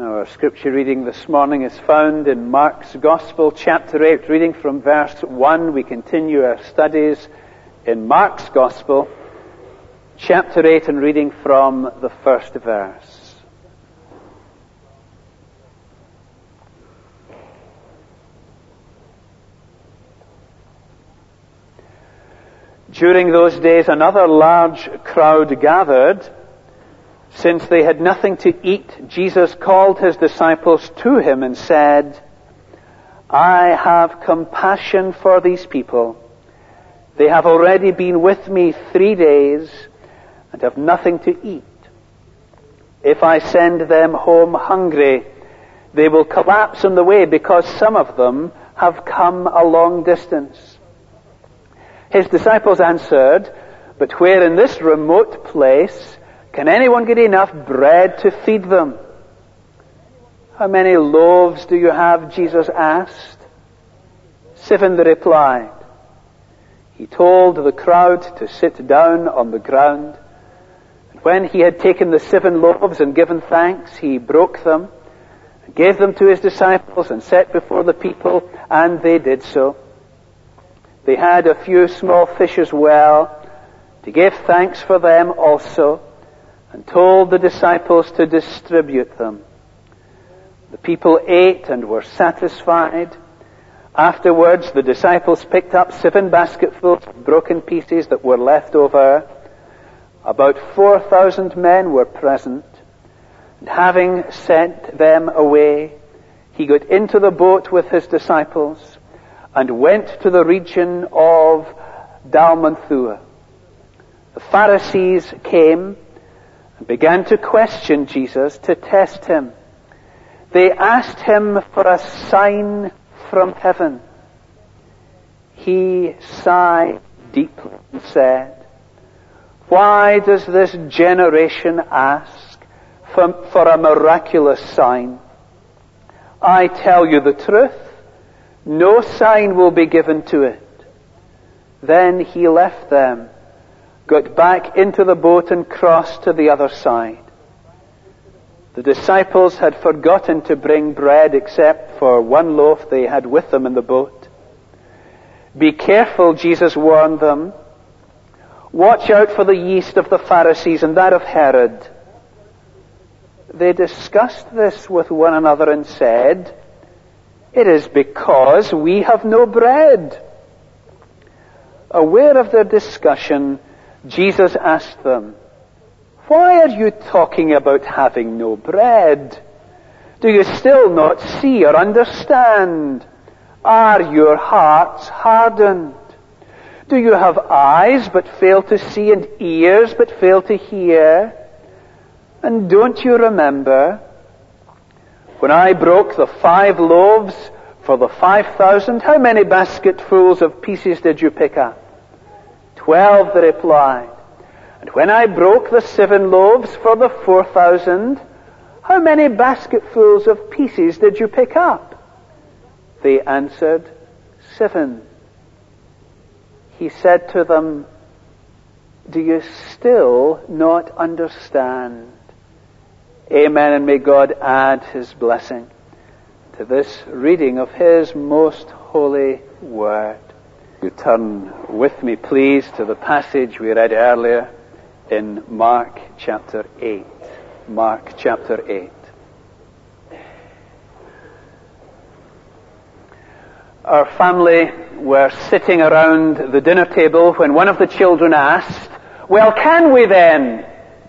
Our scripture reading this morning is found in Mark's Gospel, chapter 8, reading from verse 1. We continue our studies in Mark's Gospel, chapter 8, and reading from the first verse. During those days, another large crowd gathered. Since they had nothing to eat, Jesus called his disciples to him and said, "I have compassion for these people. They have already been with me 3 days and have nothing to eat. If I send them home hungry, they will collapse on the way because some of them have come a long distance." His disciples answered, "But where in this remote place can anyone get enough bread to feed them?" "How many loaves do you have?" Jesus asked. 7, they replied. He told the crowd to sit down on the ground. And when he had taken the 7 loaves and given thanks, he broke them, and gave them to his disciples and set before the people, and they did so. They had a few small fish as well, to give thanks for them also, and told the disciples to distribute them. The people ate and were satisfied. Afterwards, the disciples picked up 7 basketfuls of broken pieces that were left over. About 4,000 men were present. And having sent them away, he got into the boat with his disciples and went to the region of Dalmanutha. The Pharisees came and began to question Jesus to test him. They asked him for a sign from heaven. He sighed deeply and said, "Why does this generation ask for a miraculous sign? I tell you the truth, no sign will be given to it." Then he left them, got back into the boat and crossed to the other side. The disciples had forgotten to bring bread except for 1 loaf they had with them in the boat. "Be careful," Jesus warned them. "Watch out for the yeast of the Pharisees and that of Herod." They discussed this with one another and said, "It is because we have no bread." Aware of their discussion, Jesus asked them, "Why are you talking about having no bread? Do you still not see or understand? Are your hearts hardened? Do you have eyes but fail to see and ears but fail to hear? And don't you remember when I broke the 5 loaves for the 5,000, how many basketfuls of pieces did you pick up?" 12, they replied. "And when I broke the 7 loaves for the 4,000, how many basketfuls of pieces did you pick up?" They answered, 7. He said to them, "Do you still not understand?" Amen, and may God add his blessing to this reading of his most holy word. You turn with me, please, to the passage we read earlier in Mark chapter 8. Mark chapter 8. Our family were sitting around the dinner table when one of the children asked, "Well, can we then?"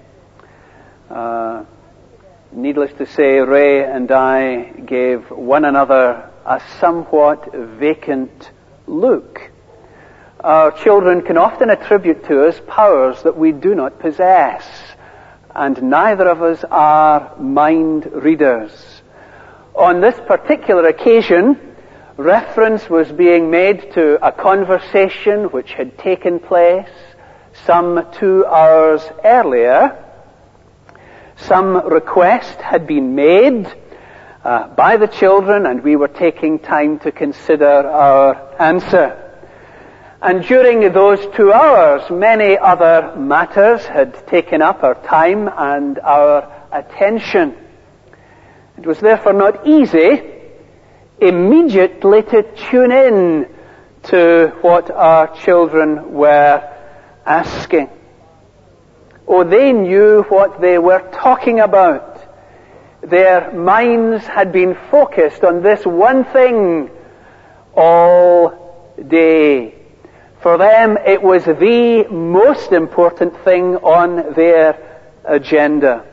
Needless to say, Ray and I gave one another a somewhat vacant look. Our children can often attribute to us powers that we do not possess, and neither of us are mind readers. On this particular occasion, reference was being made to a conversation which had taken place some 2 hours earlier. Some request had been made by the children, and we were taking time to consider our answer. And during those 2 hours, many other matters had taken up our time and our attention. It was therefore not easy immediately to tune in to what our children were asking. Oh, they knew what they were talking about. Their minds had been focused on this one thing all day. For them, it was the most important thing on their agenda.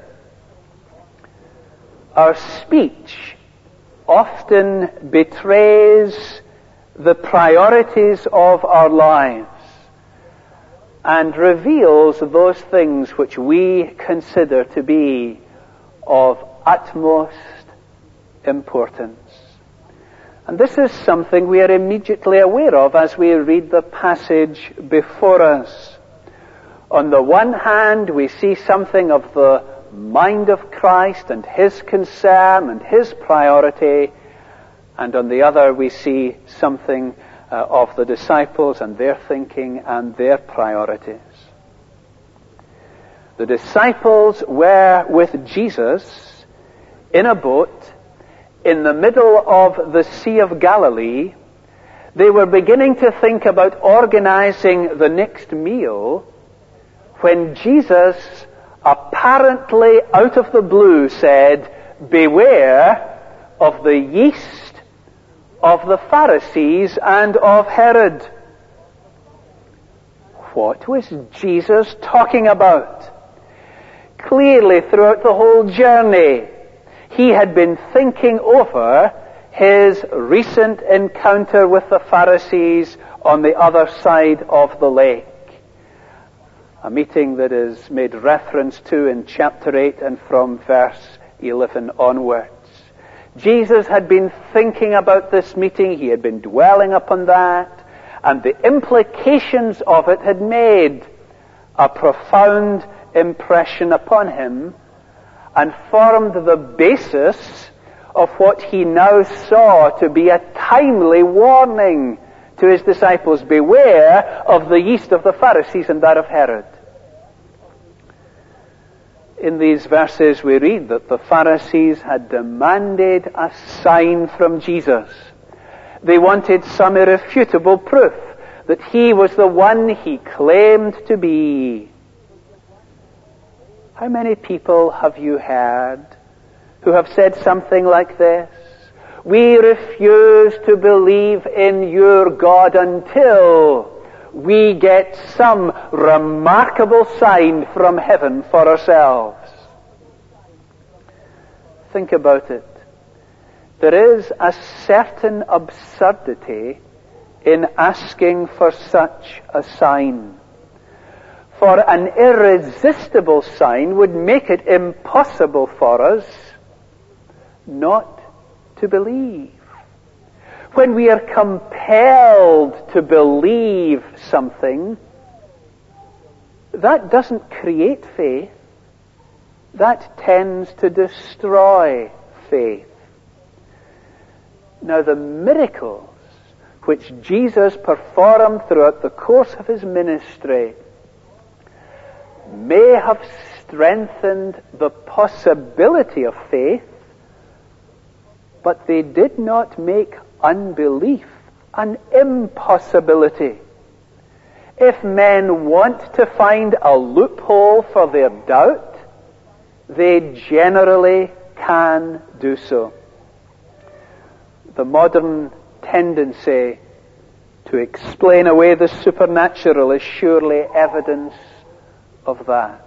Our speech often betrays the priorities of our lives and reveals those things which we consider to be of utmost importance. And this is something we are immediately aware of as we read the passage before us. On the one hand, we see something of the mind of Christ and His concern and His priority, and on the other we see something of the disciples and their thinking and their priorities. The disciples were with Jesus in a boat in the middle of the Sea of Galilee. They were beginning to think about organizing the next meal when Jesus, apparently out of the blue, said, "Beware of the yeast of the Pharisees and of Herod." What was Jesus talking about? Clearly, throughout the whole journey, he had been thinking over his recent encounter with the Pharisees on the other side of the lake. A meeting that is made reference to in chapter 8 and from verse 11 onwards. Jesus had been thinking about this meeting. He had been dwelling upon that, and the implications of it had made a profound impression upon him and formed the basis of what he now saw to be a timely warning to his disciples. Beware of the yeast of the Pharisees and that of Herod. In these verses we read that the Pharisees had demanded a sign from Jesus. They wanted some irrefutable proof that he was the one he claimed to be. How many people have you heard who have said something like this? "We refuse to believe in your God until we get some remarkable sign from heaven for ourselves." Think about it. There is a certain absurdity in asking for such a sign. For an irresistible sign would make it impossible for us not to believe. When we are compelled to believe something, that doesn't create faith. That tends to destroy faith. Now, the miracles which Jesus performed throughout the course of his ministry may have strengthened the possibility of faith, but they did not make unbelief an impossibility. If men want to find a loophole for their doubt, they generally can do so. The modern tendency to explain away the supernatural is surely evidence of that.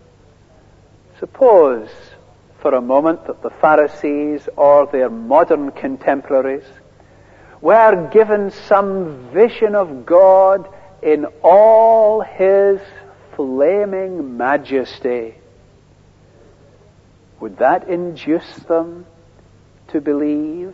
Suppose for a moment that the Pharisees or their modern contemporaries were given some vision of God in all his flaming majesty. Would that induce them to believe?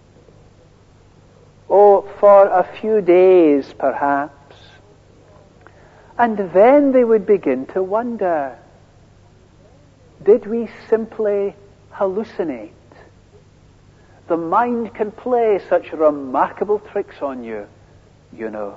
Oh, for a few days perhaps. And then they would begin to wonder, did we simply hallucinate? The mind can play such remarkable tricks on you, you know.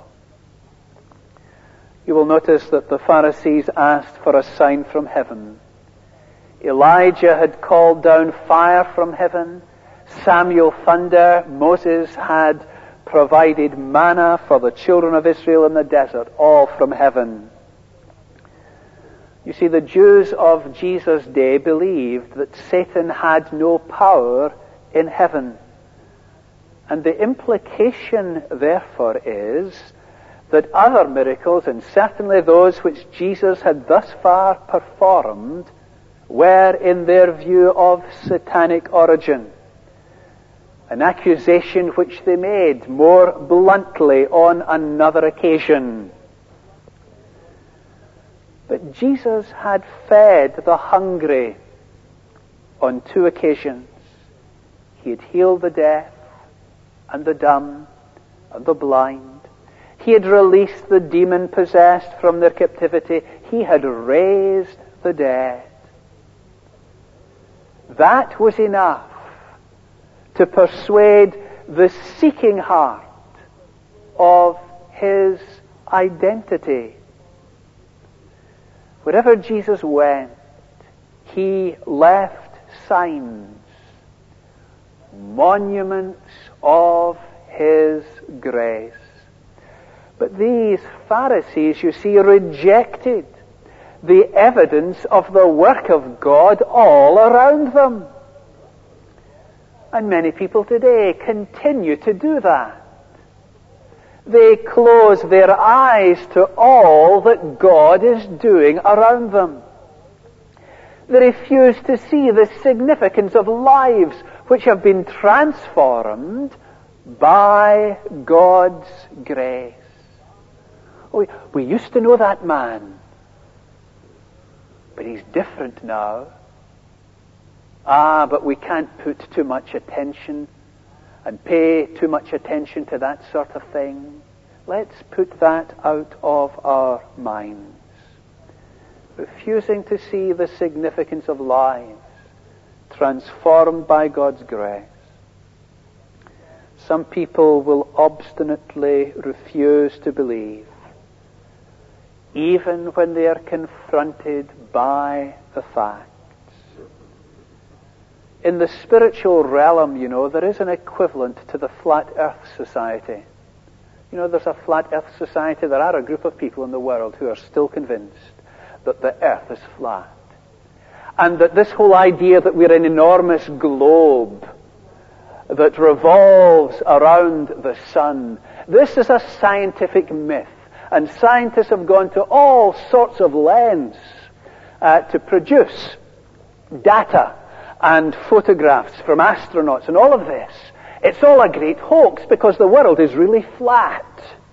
You will notice that the Pharisees asked for a sign from heaven Elijah had called down fire from heaven. Samuel thunder. Moses had provided manna for the children of Israel in the desert, all from heaven. You see, the Jews of Jesus' day believed that Satan had no power in heaven. And the implication, therefore, is that other miracles, and certainly those which Jesus had thus far performed, were, in their view, of satanic origin. An accusation which they made more bluntly on another occasion. But Jesus had fed the hungry on 2 occasions. He had healed the deaf and the dumb and the blind. He had released the demon-possessed from their captivity. He had raised the dead. That was enough to persuade the seeking heart of his identity. Wherever Jesus went, he left signs, monuments of his grace. But these Pharisees, you see, rejected the evidence of the work of God all around them. And many people today continue to do that. They close their eyes to all that God is doing around them. They refuse to see the significance of lives which have been transformed by God's grace. We used to know that man, but he's different now. But we can't put too much attention and pay too much attention to that sort of thing. Let's put that out of our minds. Refusing to see the significance of lives transformed by God's grace. Some people will obstinately refuse to believe, even when they are confronted by the facts. In the spiritual realm, there is an equivalent to the Flat Earth Society. There's a Flat Earth Society. There are a group of people in the world who are still convinced that the earth is flat. And that this whole idea that we're an enormous globe that revolves around the sun, this is a scientific myth. And scientists have gone to all sorts of lengths to produce data and photographs from astronauts and all of this. It's all a great hoax because the world is really flat.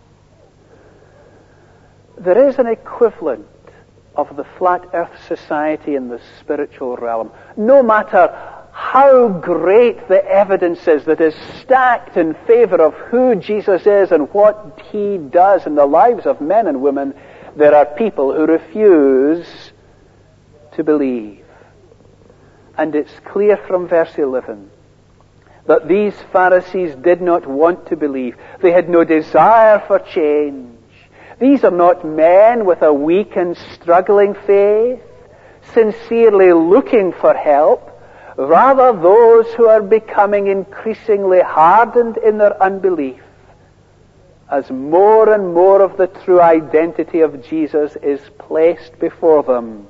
There is an equivalent of the Flat Earth Society in the spiritual realm. No matter how great the evidence is that is stacked in favor of who Jesus is and what he does in the lives of men and women, there are people who refuse to believe. And it's clear from verse 11 that these Pharisees did not want to believe. They had no desire for change. These are not men with a weak and struggling faith, sincerely looking for help. Rather, those who are becoming increasingly hardened in their unbelief as more and more of the true identity of Jesus is placed before them.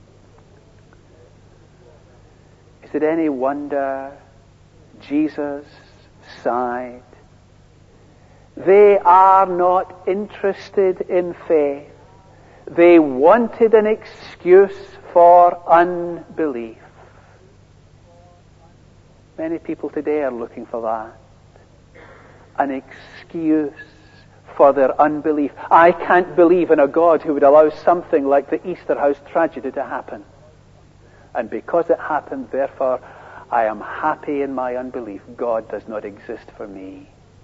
Is it any wonder Jesus sighed? They are not interested in faith. They wanted an excuse for unbelief. Many people today are looking for that. An excuse for their unbelief. I can't believe in a God who would allow something like the Easter House tragedy to happen. And because it happened, therefore, I am happy in my unbelief. God does not exist for me.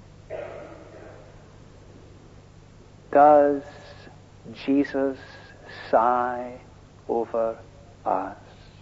Does Jesus sigh over us?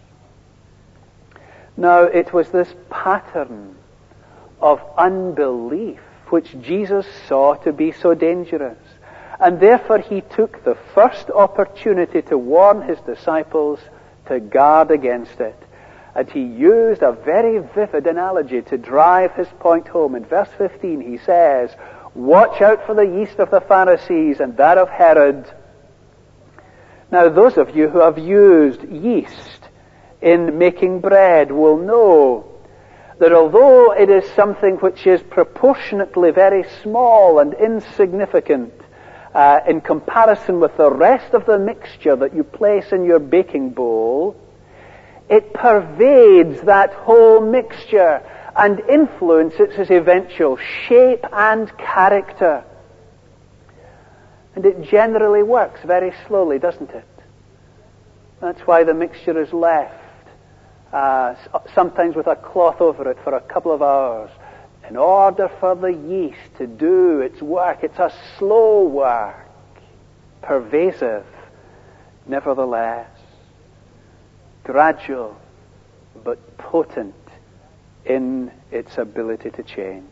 Now, it was this pattern of unbelief which Jesus saw to be so dangerous. And therefore he took the first opportunity to warn his disciples to guard against it. And he used a very vivid analogy to drive his point home. In verse 15 he says, "Watch out for the yeast of the Pharisees and that of Herod." Now those of you who have used yeast in making bread will know that although it is something which is proportionately very small and insignificant in comparison with the rest of the mixture that you place in your baking bowl, it pervades that whole mixture and influences its eventual shape and character. And it generally works very slowly, doesn't it? That's why the mixture is left, sometimes with a cloth over it for a couple of hours, in order for the yeast to do its work. It's a slow work, pervasive, nevertheless, gradual, but potent in its ability to change.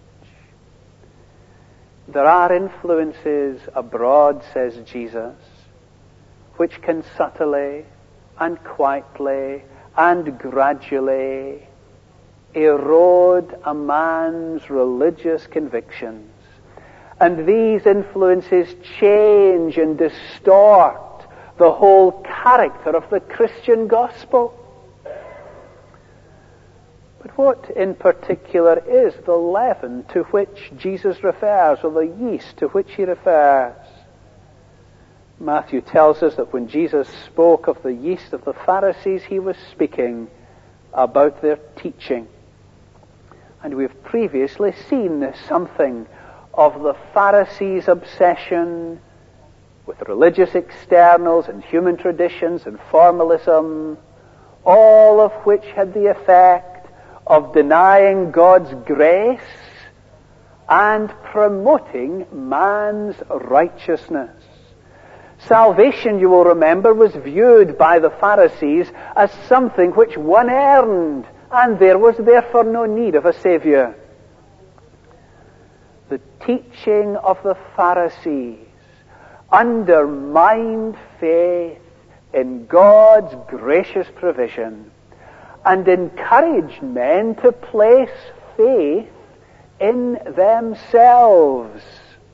There are influences abroad, says Jesus, which can subtly and quietly and gradually erode a man's religious convictions. And these influences change and distort the whole character of the Christian gospel. But what in particular is the leaven to which Jesus refers, or the yeast to which he refers? Matthew tells us that when Jesus spoke of the yeast of the Pharisees, he was speaking about their teaching. And we've previously seen something of the Pharisees' obsession with religious externals and human traditions and formalism, all of which had the effect of denying God's grace and promoting man's righteousness. Salvation, you will remember, was viewed by the Pharisees as something which one earned, and there was therefore no need of a Savior. The teaching of the Pharisees undermined faith in God's gracious provision and encouraged men to place faith in themselves.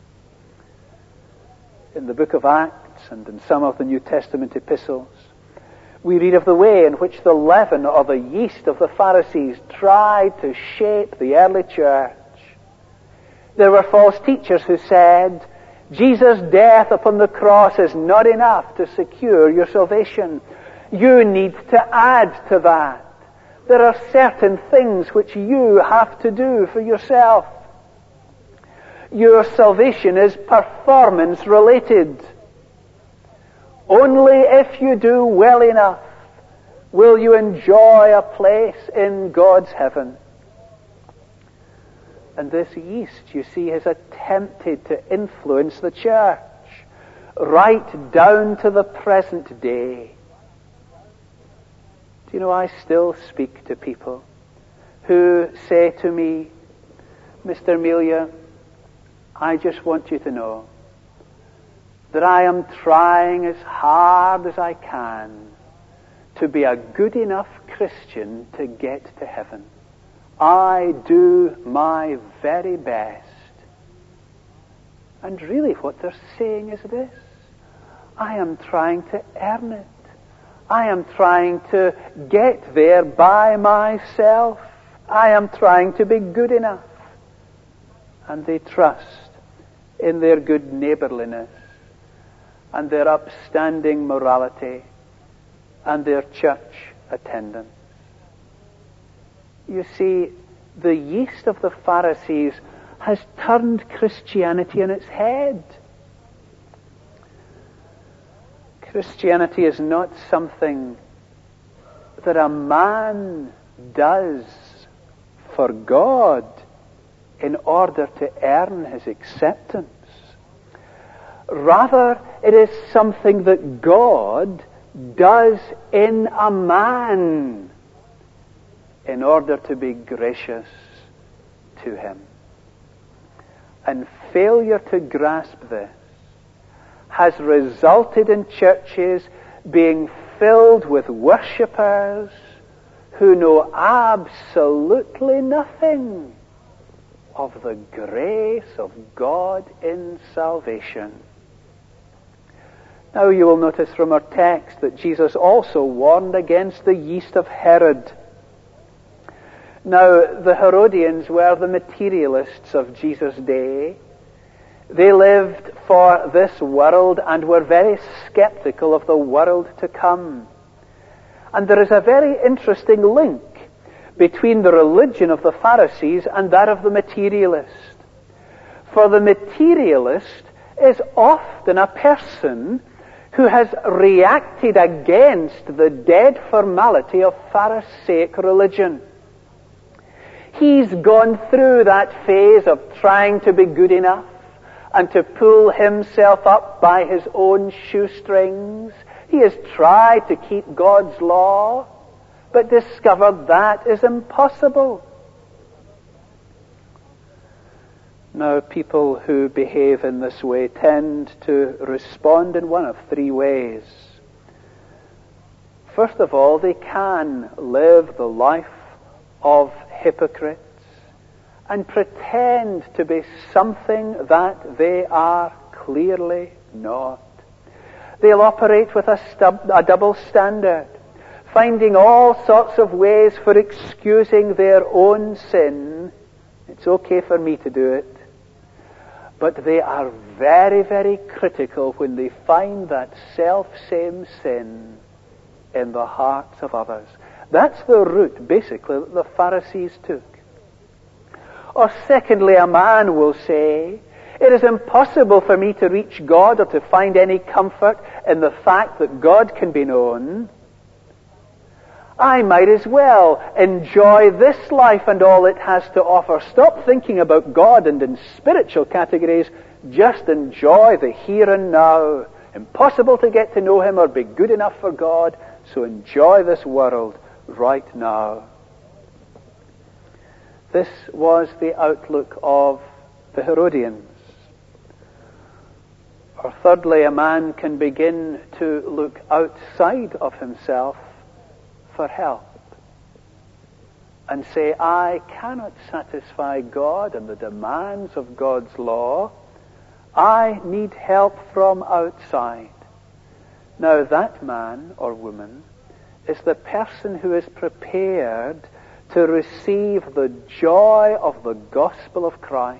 In the book of Acts and in some of the New Testament epistles, we read of the way in which the leaven or the yeast of the Pharisees tried to shape the early church. There were false teachers who said, Jesus' death upon the cross is not enough to secure your salvation. You need to add to that. There are certain things which you have to do for yourself. Your salvation is performance related. Only if you do well enough will you enjoy a place in God's heaven. And this yeast, you see, has attempted to influence the church right down to the present day. Do you know, I still speak to people who say to me, Mr. Amelia, I just want you to know that I am trying as hard as I can to be a good enough Christian to get to heaven. I do my very best. And really what they're saying is this: I am trying to earn it. I am trying to get there by myself. I am trying to be good enough. And they trust in their good neighborliness and their upstanding morality and their church attendance. You see, the yeast of the Pharisees has turned Christianity on its head. Christianity is not something that a man does for God in order to earn his acceptance. Rather, it is something that God does in a man in order to be gracious to him. And failure to grasp this has resulted in churches being filled with worshippers who know absolutely nothing of the grace of God in salvation. Now you will notice from our text that Jesus also warned against the yeast of Herod. Now, the Herodians were the materialists of Jesus' day. They lived for this world and were very skeptical of the world to come. And there is a very interesting link between the religion of the Pharisees and that of the materialist. For the materialist is often a person who has reacted against the dead formality of Pharisaic religion. He's gone through that phase of trying to be good enough and to pull himself up by his own shoestrings. He has tried to keep God's law, but discovered that is impossible. Now, people who behave in this way tend to respond in one of three ways. First of all, they can live the life of hypocrites and pretend to be something that they are clearly not. They'll operate with a double standard, finding all sorts of ways for excusing their own sin. It's okay for me to do it. But they are very, very critical when they find that self-same sin in the hearts of others. That's the route, basically, that the Pharisees took. Or secondly, a man will say, it is impossible for me to reach God or to find any comfort in the fact that God can be known. I might as well enjoy this life and all it has to offer. Stop thinking about God and in spiritual categories. Just enjoy the here and now. Impossible to get to know Him or be good enough for God, so enjoy this world right now. This was the outlook of the Herodians. Or thirdly, a man can begin to look outside of himself for help and say, I cannot satisfy God and the demands of God's law. I need help from outside. Now that man or woman is the person who is prepared to receive the joy of the gospel of Christ.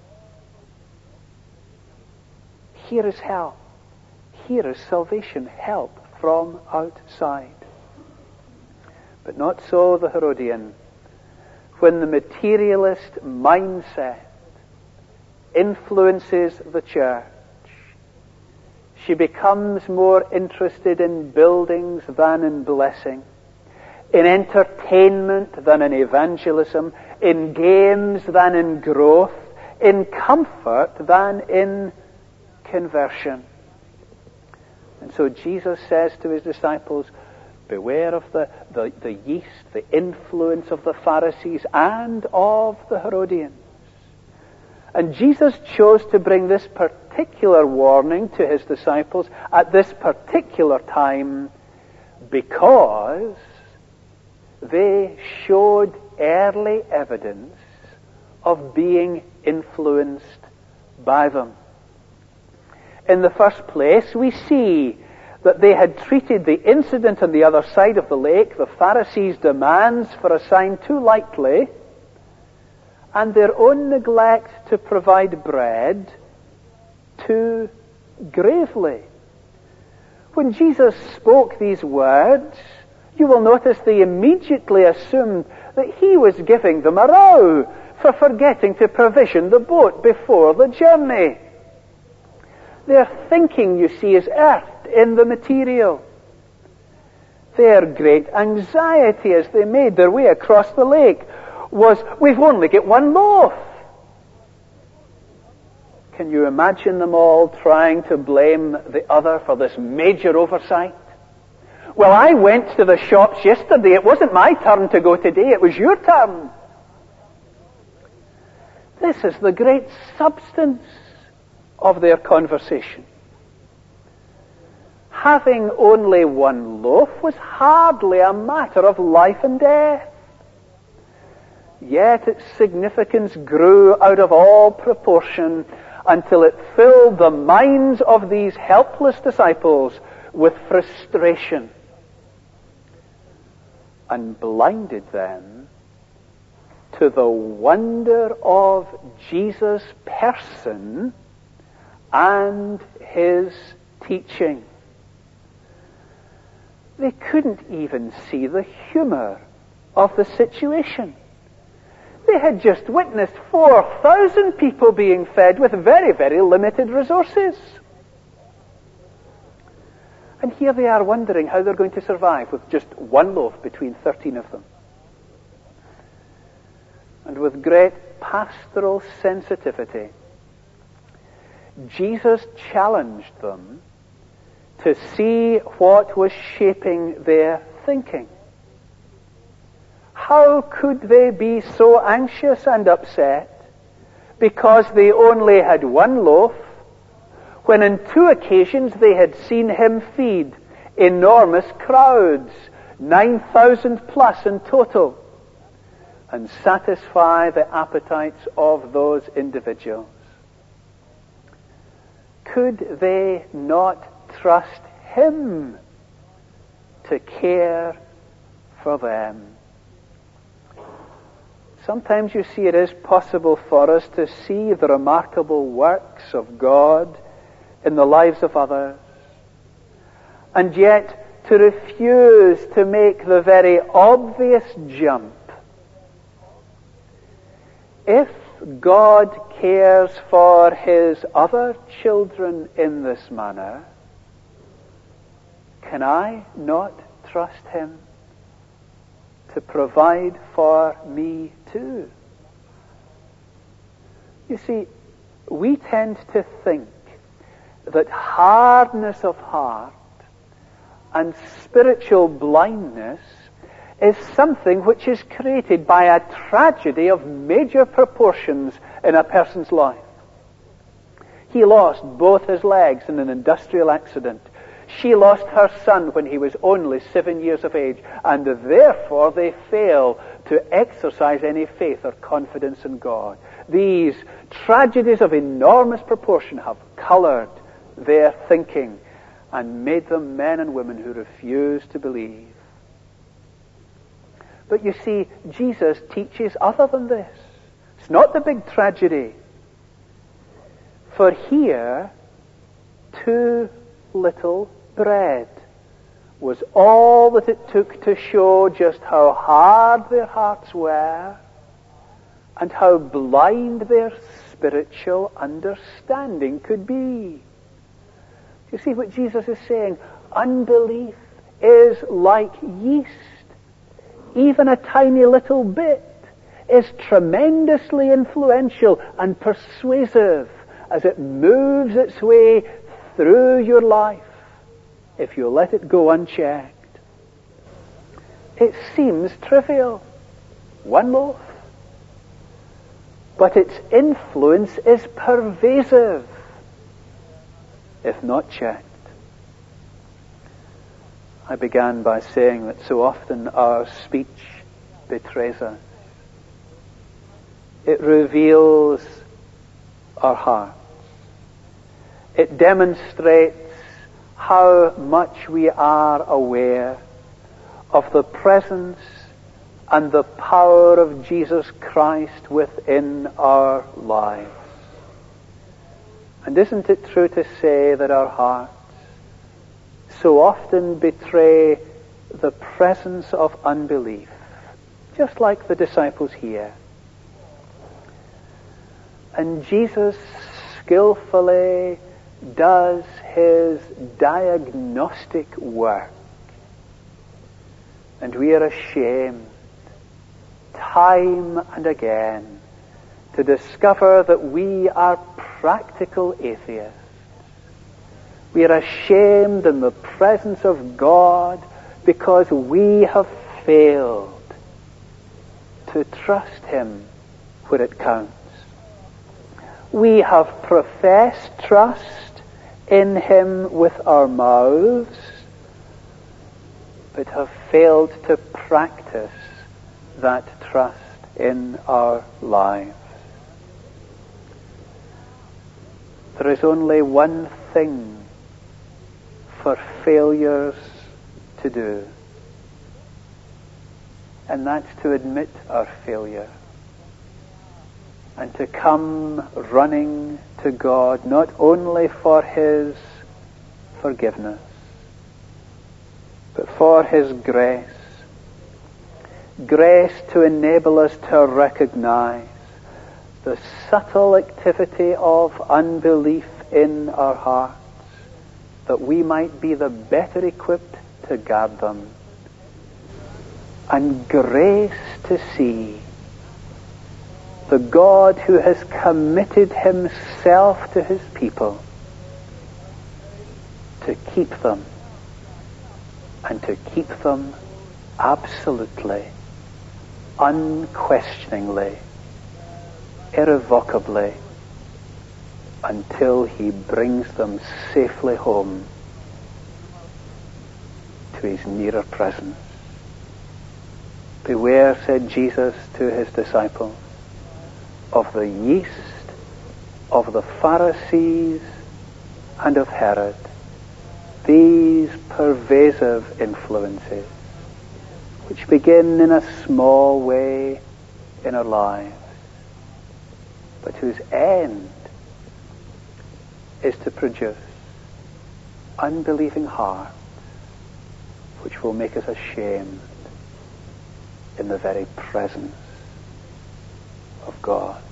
Here is help. Here is salvation, help from outside. But not so the Herodian. When the materialist mindset influences the church, she becomes more interested in buildings than in blessing, in entertainment than in evangelism, in games than in growth, in comfort than in conversion. And so Jesus says to His disciples, beware of the yeast, the influence of the Pharisees and of the Herodians. And Jesus chose to bring this particular warning to His disciples at this particular time because they showed early evidence of being influenced by them. In the first place, we see that they had treated the incident on the other side of the lake, the Pharisees' demands for a sign, too lightly, and their own neglect to provide bread too gravely. When Jesus spoke these words, you will notice they immediately assumed that He was giving them a row for forgetting to provision the boat before the journey. Their thinking, you see, is earthed in the material. Their great anxiety as they made their way across the lake was, we've only got one loaf. Can you imagine them all trying to blame the other for this major oversight? Well, I went to the shops yesterday. It wasn't my turn to go today. It was your turn. This is the great substance of their conversation. having only one loaf was hardly a matter of life and death. Yet its significance grew out of all proportion until it filled the minds of these helpless disciples with frustration and blinded them to the wonder of Jesus' person and his teaching. They couldn't even see the humor of the situation. They had just witnessed 4,000 people being fed with very, very limited resources. And here they are wondering how they're going to survive with just one loaf between 13 of them. And with great pastoral sensitivity, Jesus challenged them to see what was shaping their thinking. How could they be so anxious and upset because they only had one loaf, when on 2 occasions they had seen him feed enormous crowds, 9,000 plus in total, and satisfy the appetites of those individuals? Could they not trust him to care for them? Sometimes, you see, it is possible for us to see the remarkable works of God in the lives of others, and yet to refuse to make the very obvious jump. If God cares for his other children in this manner, can I not trust him to provide for me too? You see, we tend to think that hardness of heart and spiritual blindness is something which is created by a tragedy of major proportions in a person's life. He lost both his legs in an industrial accident. She lost her son when he was only 7 years of age, and therefore they fail to exercise any faith or confidence in God. These tragedies of enormous proportion have colored their thinking and made them men and women who refuse to believe. But you see, Jesus teaches other than this. It's not the big tragedy. For here, 2 little bread was all that it took to show just how hard their hearts were and how blind their spiritual understanding could be. You see what Jesus is saying? Unbelief is like yeast. Even a tiny little bit is tremendously influential and persuasive as it moves its way through your life if you let it go unchecked. It seems trivial, 1 loaf, but its influence is pervasive if not checked. I began by saying that so often our speech betrays us. It reveals our hearts. It demonstrates how much we are aware of the presence and the power of Jesus Christ within our lives. And isn't it true to say that our hearts so often betray the presence of unbelief, just like the disciples here? And Jesus skillfully does his diagnostic work. And we are ashamed, time and again, to discover that we are practical atheists. We are ashamed in the presence of God because we have failed to trust him where it counts. We have professed trust in him with our mouths, but have failed to practice that trust in our lives. There is only one thing for failures to do, and that's to admit our failure and to come running to God, not only for his forgiveness, but for his grace. Grace to enable us to recognize the subtle activity of unbelief in our hearts, that we might be the better equipped to guard them. And grace to see the God who has committed himself to his people to keep them, and to keep them absolutely, unquestioningly, irrevocably, until he brings them safely home to his nearer presence. Beware, said Jesus to his disciples, of the yeast of the Pharisees and of Herod, these pervasive influences, which begin in a small way in our lives, but whose end is to produce unbelieving hearts, which will make us ashamed in the very presence of God.